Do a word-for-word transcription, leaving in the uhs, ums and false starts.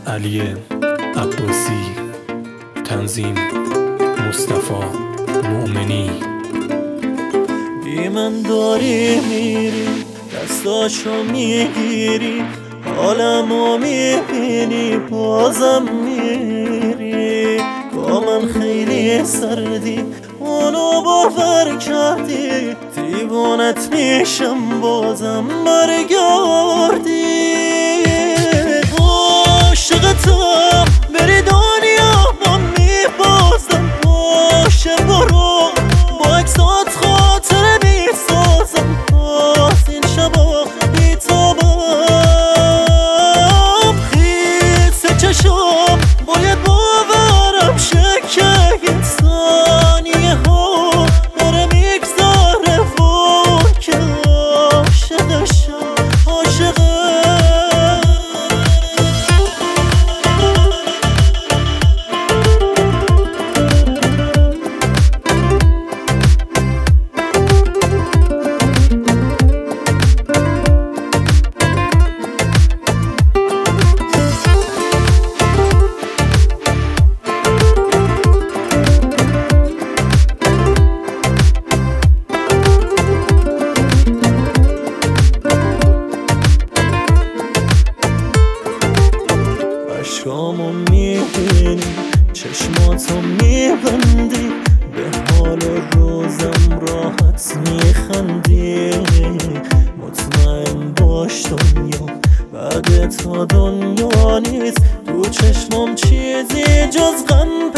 علی عباسی، تنظیم مصطفی مؤمنی. بی من داری میری، دستاشو میگیری، حالمو میبینی بازم میری. با من خیلی سردی، اونو باور کردی، دیوانت میشم بازم برگردی. عاشقتم بری دنیا من میبازم، باشه برو با اکسات خاطر میسازم، باز این شبا بیتابم. خیس چشم باید باورم شه که این ثانیه ها داره میگذاره و که عاشقشم عاشقم. اشکامو میبینی، چشماتو میبندی، به حال روزم راحت میخندی. مطمئن باش دنیا بعد تا دنیا نیست، تو چشمام چیزی جز غم